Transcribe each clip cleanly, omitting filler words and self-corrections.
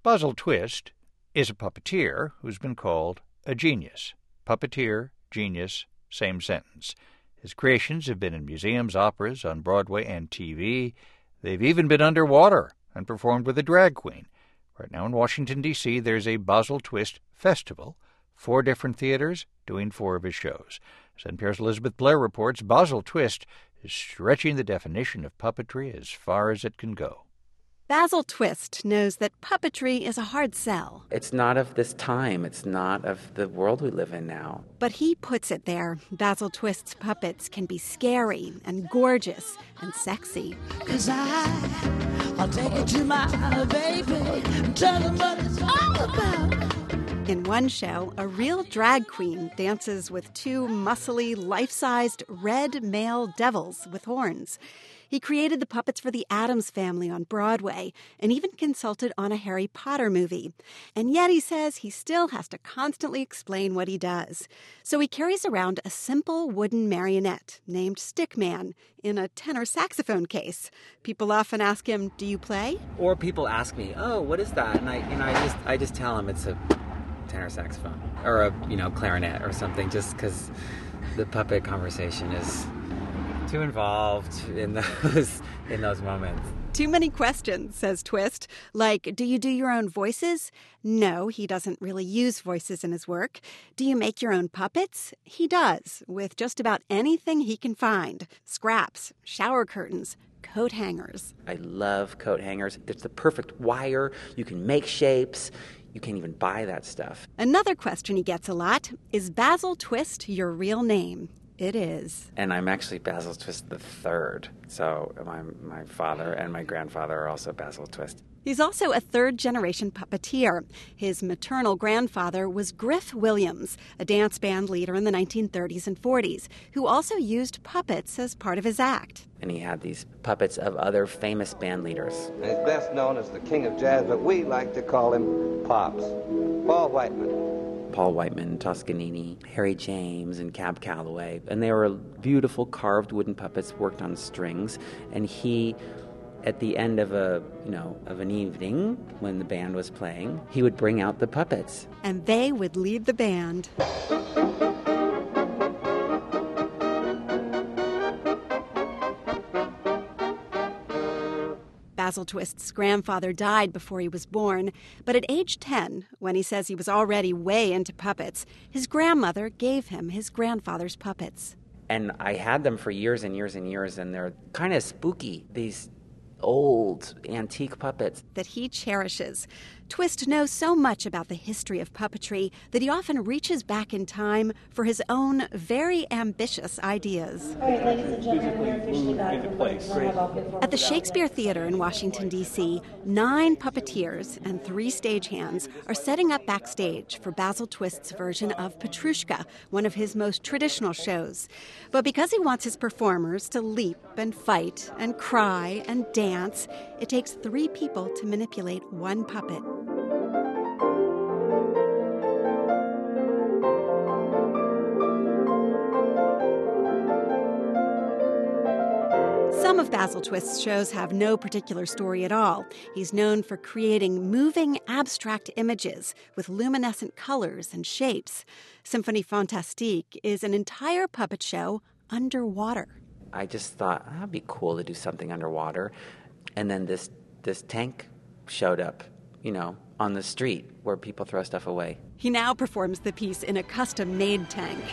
Basil Twist is a puppeteer who's been called a genius. Puppeteer, genius, same sentence. His creations have been in museums, operas, on Broadway and TV. They've even been underwater and performed with a drag queen. Right now in Washington, D.C., there's a Basil Twist Festival, 4 different theaters doing 4 of his shows. As NPR's Elizabeth Blair reports, Basil Twist is stretching the definition of puppetry as far as it can go. Basil Twist knows that puppetry is a hard sell. It's not of this time. It's not of the world we live in now. But he puts it there. Basil Twist's puppets can be scary and gorgeous and sexy. 'Cause I'll take it to my baby and tell them what it's all about. In one show, a real drag queen dances with 2 muscly, life-sized red male devils with horns. He created the puppets for the Addams Family on Broadway and even consulted on a Harry Potter movie. And yet he says he still has to constantly explain what he does. So he carries around a simple wooden marionette named Stickman in a tenor saxophone case. People often ask him, "Do you play?" Or people ask me, "Oh, what is that?" And I just tell them it's a tenor saxophone or a clarinet or something, just because the puppet conversation is too involved in those moments. Too many questions, says Twist. Like, do you do your own voices? No, he doesn't really use voices in his work. Do you make your own puppets? He does, with just about anything he can find. Scraps, shower curtains, coat hangers. I love coat hangers. It's the perfect wire. You can make shapes. You can't even buy that stuff. Another question he gets a lot, is Basil Twist your real name? It is. And I'm actually Basil Twist the third. So my father and my grandfather are also Basil Twist. He's also a third-generation puppeteer. His maternal grandfather was Griff Williams, a dance band leader in the 1930s and 40s, who also used puppets as part of his act. And he had these puppets of other famous band leaders. He's best known as the king of jazz, but we like to call him Pops. Paul Whiteman, Toscanini, Harry James, and Cab Calloway. And they were beautiful carved wooden puppets worked on strings. And he, at the end of an evening when the band was playing, he would bring out the puppets. And they would lead the band. Basil Twist's grandfather died before he was born, but at age 10, when he says he was already way into puppets, his grandmother gave him his grandfather's puppets. And I had them for years and years and years, and they're kind of spooky, these old antique puppets that he cherishes. Twist knows so much about the history of puppetry that he often reaches back in time for his own very ambitious ideas. All right, ladies and gentlemen, we're officially back. At the Shakespeare Theater in Washington, D.C., 9 puppeteers and 3 stagehands are setting up backstage for Basil Twist's version of Petrushka, one of his most traditional shows. But because he wants his performers to leap and fight and cry and dance, it takes 3 people to manipulate one puppet. Some of Basil Twist's shows have no particular story at all. He's known for creating moving, abstract images with luminescent colors and shapes. Symphonie Fantastique is an entire puppet show underwater. I just thought, that'd be cool to do something underwater. And then this tank showed up, on the street where people throw stuff away. He now performs the piece in a custom-made tank.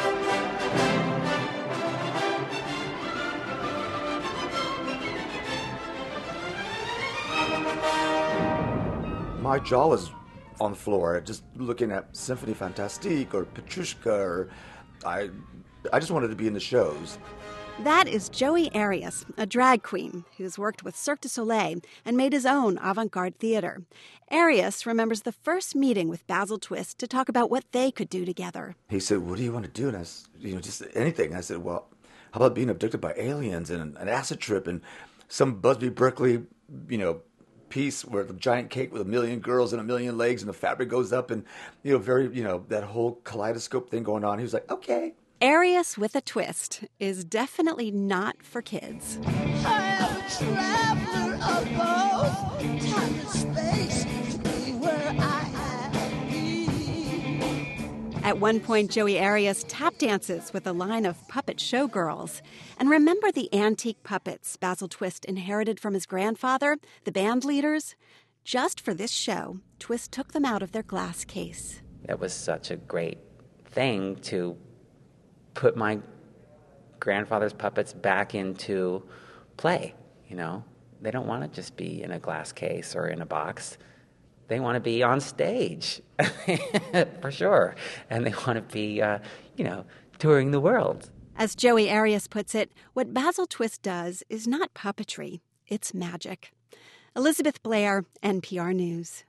My jaw was on the floor just looking at Symphonie Fantastique or Petrushka, or I just wanted to be in the shows. That is Joey Arias, a drag queen who's worked with Cirque du Soleil and made his own avant-garde theater. Arias remembers the first meeting with Basil Twist to talk about what they could do together. He said, "What do you want to do?" And I said, just anything. I said, "Well, how about being abducted by aliens and an acid trip and some Busby Berkeley, piece where the giant cake with 1,000,000 girls and 1,000,000 legs and the fabric goes up and, that whole kaleidoscope thing going on." He was like, "Okay." Arias with a Twist is definitely not for kids. I am a traveler of both time and space. To be At one point, Joey Arias tap dances with a line of puppet showgirls. And remember the antique puppets Basil Twist inherited from his grandfather, the band leaders? Just for this show, Twist took them out of their glass case. It was such a great thing to put my grandfather's puppets back into play, you know? They don't want to just be in a glass case or in a box. They want to be on stage, for sure. And they want to be, touring the world. As Joey Arias puts it, what Basil Twist does is not puppetry, it's magic. Elizabeth Blair, NPR News.